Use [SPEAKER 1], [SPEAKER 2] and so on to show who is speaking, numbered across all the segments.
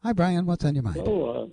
[SPEAKER 1] Hi, Brian. What's on your mind?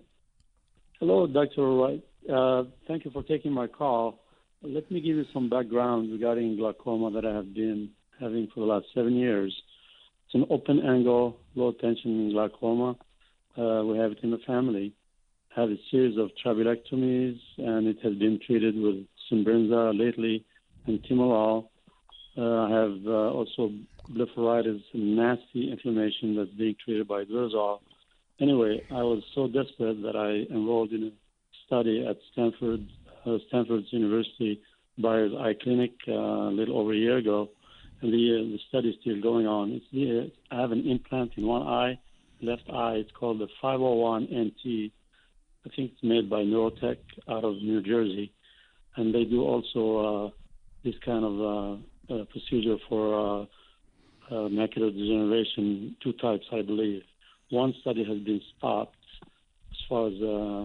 [SPEAKER 2] Hello, Dr. Wright. Thank you for taking my call. Let me give you some background regarding glaucoma that I have been having for the last 7 years. It's an open angle, low tension glaucoma. We have it in the family. I had a series of trabeculectomies, and it has been treated with Simbrinza lately and Timolol. I have also blepharitis, nasty inflammation that's being treated by Durezol. Anyway, I was so desperate that I enrolled in a study at Stanford's University Byers Eye Clinic a little over a year ago, and the study is still going on. I have an implant in one eye, left eye. It's called the 501NT. I think it's made by Neurotech out of New Jersey, and they do also this kind of procedure for macular degeneration, two types, I believe. One study has been stopped as far as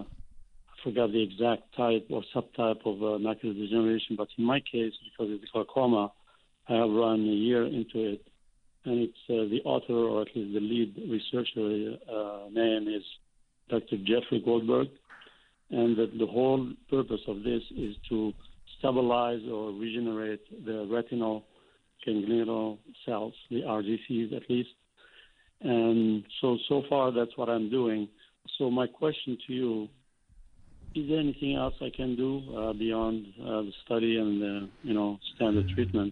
[SPEAKER 2] I forgot the exact type or subtype of macular degeneration, but in my case, because it's glaucoma, I have run a year into it, and it's the author, or at least the lead researcher name is Dr. Jeffrey Goldberg, and the whole purpose of this is to stabilize or regenerate the retinal ganglion cells, the RGCs at least. And so far, that's what I'm doing. So my question to you, is there anything else I can do beyond the study and the, standard treatment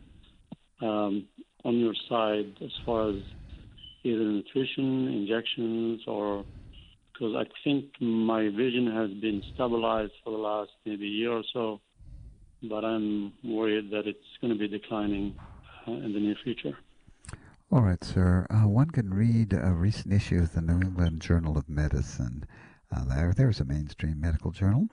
[SPEAKER 2] on your side as far as either nutrition, injections, or because I think my vision has been stabilized for the last maybe year or so, but I'm worried that it's going to be declining in the near future.
[SPEAKER 1] All right, sir. One can read a recent issue of the New England Journal of Medicine. There's a mainstream medical journal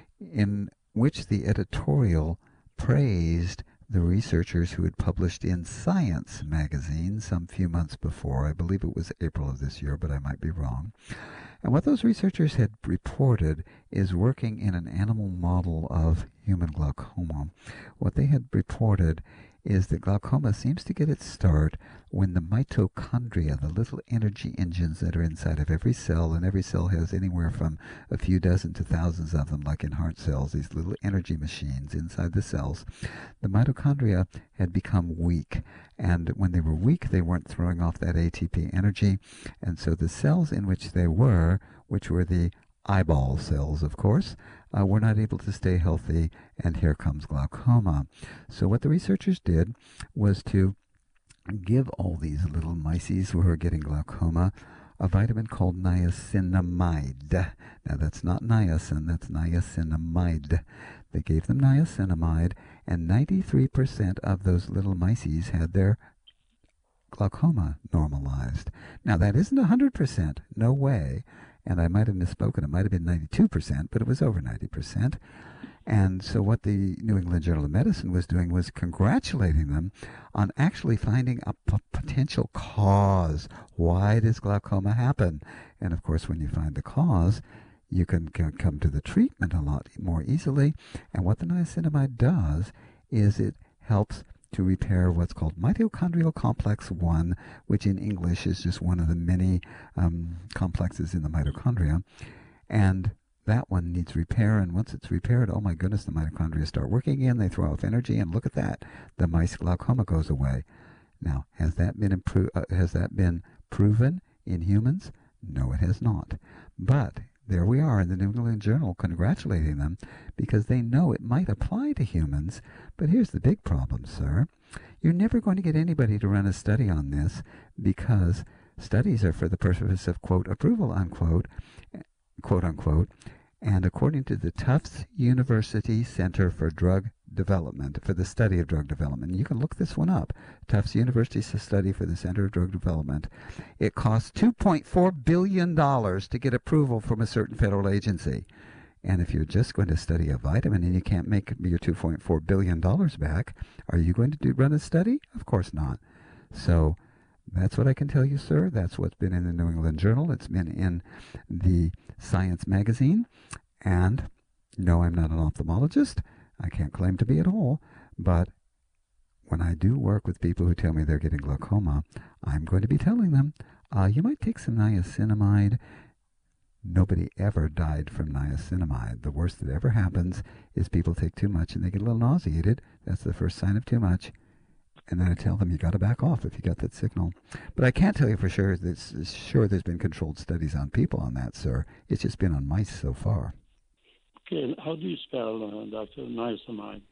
[SPEAKER 1] in which the editorial praised the researchers who had published in Science magazine some few months before. I believe it was April of this year, but I might be wrong. And what those researchers had reported is working in an animal model of human glaucoma. What they had reported is that glaucoma seems to get its start when the mitochondria, the little energy engines that are inside of every cell, and every cell has anywhere from a few dozen to thousands of them, like in heart cells, these little energy machines inside the cells. The mitochondria had become weak, and when they were weak, they weren't throwing off that ATP energy, and so the cells in which they were, which were the eyeball cells, of course, were not able to stay healthy, and here comes glaucoma. So what the researchers did was to give all these little mices who are getting glaucoma a vitamin called niacinamide. Now that's not niacin, that's niacinamide. They gave them niacinamide, and 93% of those little mices had their glaucoma normalized. Now that isn't 100%, no way. And I might have misspoken. It might have been 92%, but it was over 90%. And so what the New England Journal of Medicine was doing was congratulating them on actually finding a potential cause. Why does glaucoma happen? And of course, when you find the cause, you can come to the treatment a lot more easily. And what the niacinamide does is it helps to repair what's called mitochondrial complex 1, which in English is just one of the many complexes in the mitochondria. And that one needs repair, and once it's repaired, oh my goodness, the mitochondria start working again, they throw off energy, and look at that, the mice glaucoma goes away. Now, has that been proven in humans? No, it has not. But there we are in the New England Journal congratulating them because they know it might apply to humans. But here's the big problem, sir. You're never going to get anybody to run a study on this because studies are for the purpose of, quote, approval, unquote, quote unquote. And according to the Tufts University Center for Drug Development, for the study of drug development, you can look this one up, Tufts University Study for the Center of Drug Development, it costs $2.4 billion to get approval from a certain federal agency. And if you're just going to study a vitamin and you can't make your $2.4 billion back, are you going to run a study? Of course not. So that's what I can tell you, sir. That's what's been in the New England Journal. It's been in the Science magazine. And no, I'm not an ophthalmologist. I can't claim to be at all. But when I do work with people who tell me they're getting glaucoma, I'm going to be telling them, you might take some niacinamide Nobody ever died from niacinamide. The worst that ever happens is people take too much and they get a little nauseated. That's the first sign of too much. And then I tell them you got to back off if you got that signal. But I can't tell you for sure. Sure, there's been controlled studies on people on that, sir. It's just been on mice so far.
[SPEAKER 2] Okay, and how do you spell, Dr. Niacinamide?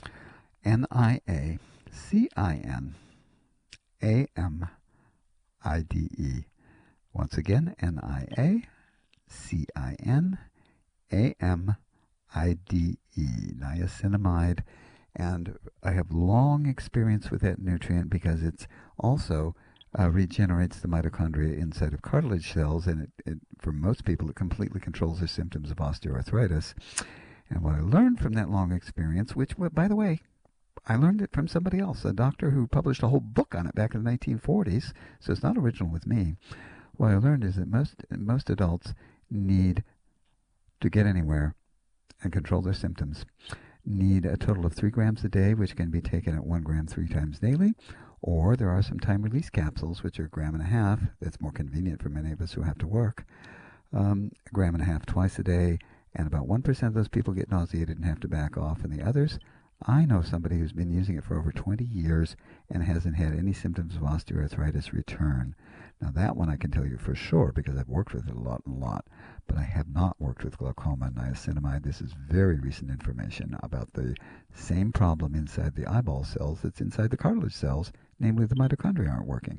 [SPEAKER 1] Niacinamide. Once again, Niacinamide, niacinamide. And I have long experience with that nutrient because it's also regenerates the mitochondria inside of cartilage cells, and for most people, it completely controls their symptoms of osteoarthritis. And what I learned from that long experience, which, by the way, I learned it from somebody else, a doctor who published a whole book on it back in the 1940s, so it's not original with me. What I learned is that most adults need to get anywhere and control their symptoms need a total of 3 grams a day, which can be taken at 1 gram 3 times daily, or there are some time-release capsules, which are 1.5 grams. That's more convenient for many of us who have to work. 1.5 grams twice a day, and about 1% of those people get nauseated and have to back off, and the others, I know somebody who's been using it for over 20 years and hasn't had any symptoms of osteoarthritis return. Now that one I can tell you for sure because I've worked with it a lot, but I have not worked with glaucoma and niacinamide. This is very recent information about the same problem inside the eyeball cells that's inside the cartilage cells, namely the mitochondria aren't working.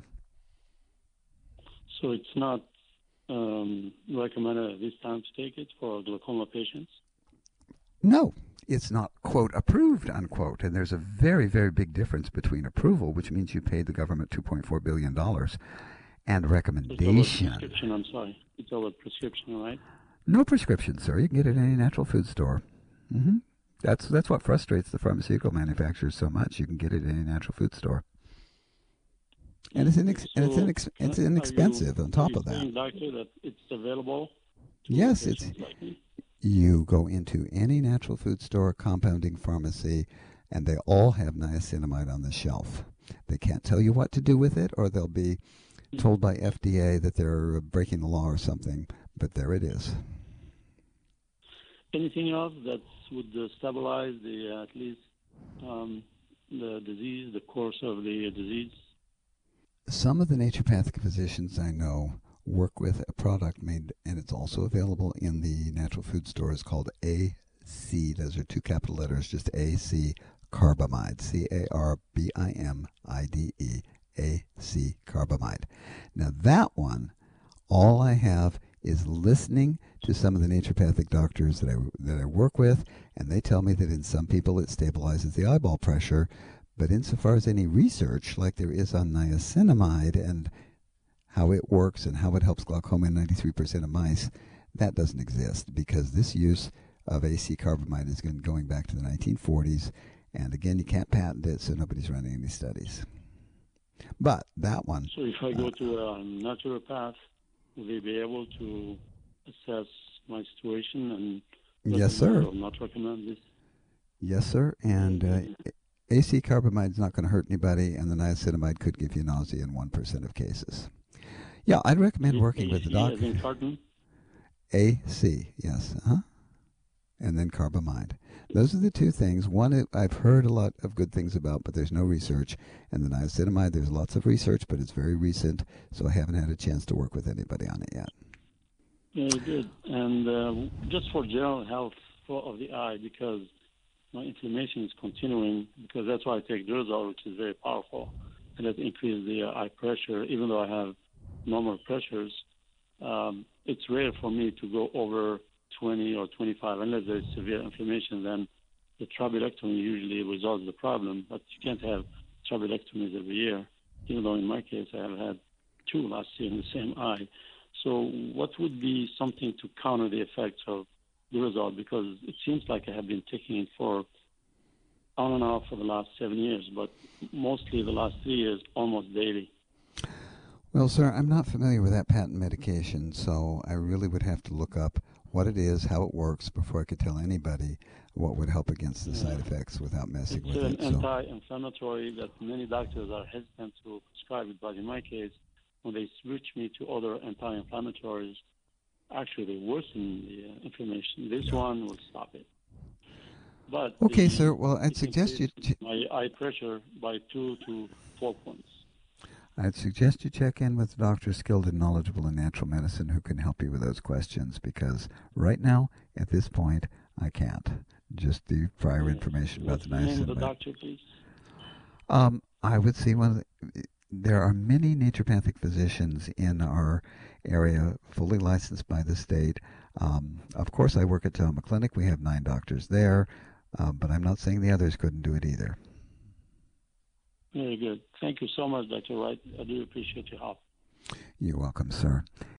[SPEAKER 2] So it's not recommended at this time to take it for glaucoma patients?
[SPEAKER 1] No, it's not, quote, approved, unquote. And there's a very, very big difference between approval, which means you paid the government $2.4 billion, and recommendation.
[SPEAKER 2] It's over prescription, I'm sorry. It's over prescription, right?
[SPEAKER 1] No prescription, sir. You can get it at any natural food store. Mm-hmm. That's what frustrates the pharmaceutical manufacturers so much. You can get it at any natural food store. And it's inexpensive on top of that.
[SPEAKER 2] Are you saying, doctor, that it's available?
[SPEAKER 1] Yes, you go into any natural food store, compounding pharmacy, and they all have niacinamide on the shelf. They can't tell you what to do with it, or they'll be told by FDA that they're breaking the law or something, but there it is.
[SPEAKER 2] Anything else that would stabilize at least the disease, the course of the disease?
[SPEAKER 1] Some of the naturopathic physicians I know work with a product made, and it's also available in the natural food stores, called AC. Those are 2 capital letters, just AC carbamide, Carbimide, AC carbamide. Now that one, all I have is listening to some of the naturopathic doctors that I work with, and they tell me that in some people it stabilizes the eyeball pressure, but insofar as any research like there is on niacinamide and how it works and how it helps glaucoma in 93% of mice, that doesn't exist, because this use of AC carbamide is going back to the 1940s, and again, you can't patent it, so nobody's running any studies. But that one...
[SPEAKER 2] So if I go to a naturopath, will they be able to assess my situation and
[SPEAKER 1] yes, sir.
[SPEAKER 2] Or not recommend this?
[SPEAKER 1] Yes, sir. And AC carbamide is not going to hurt anybody, and the niacinamide could give you nausea in 1% of cases. Yeah, I'd recommend working with the doctor.
[SPEAKER 2] As in carton?
[SPEAKER 1] AC, yes. And then carbamide. Those are the 2 things. One, I've heard a lot of good things about, but there's no research. And the niacinamide, there's lots of research, but it's very recent, so I haven't had a chance to work with anybody on it yet.
[SPEAKER 2] Very good. And just for general health of the eye, because my inflammation is continuing, because that's why I take Durezol, which is very powerful, and that increases the eye pressure. Even though I have normal pressures, it's rare for me to go over 20 or 25, unless there's severe inflammation. Then the trabeculectomy usually resolves the problem, but you can't have trabeculectomies every year, even though in my case I have had 2 last year in the same eye. So what would be something to counter the effects of Durezol? Because it seems like I have been taking it for on and off for the last 7 years, but mostly the last 3 years, almost daily.
[SPEAKER 1] Well, sir, I'm not familiar with that patent medication, so I really would have to look up what it is, how it works, before I could tell anybody what would help against the side effects without messing with it.
[SPEAKER 2] It's an anti-inflammatory that many doctors are hesitant to prescribe it, but in my case, when they switch me to other anti-inflammatories, actually they worsen the inflammation. This one will stop it. But
[SPEAKER 1] Okay, sir. Well, I'd
[SPEAKER 2] it
[SPEAKER 1] suggest you.
[SPEAKER 2] increases my eye pressure by 2 to 4 points.
[SPEAKER 1] I'd suggest you check in with a doctor skilled and knowledgeable in natural medicine who can help you with those questions because right now, at this point, I can't. Just the prior
[SPEAKER 2] Yes.
[SPEAKER 1] information about
[SPEAKER 2] What's
[SPEAKER 1] the
[SPEAKER 2] the name of the
[SPEAKER 1] niacinamide.
[SPEAKER 2] doctor, please?
[SPEAKER 1] I would see one of there are many naturopathic physicians in our area, fully licensed by the state. Of course, I work at Toma Clinic. We have 9 doctors there, but I'm not saying the others couldn't do it either.
[SPEAKER 2] Very good. Thank you so much, Dr. Wright. I do appreciate your help.
[SPEAKER 1] You're welcome, sir.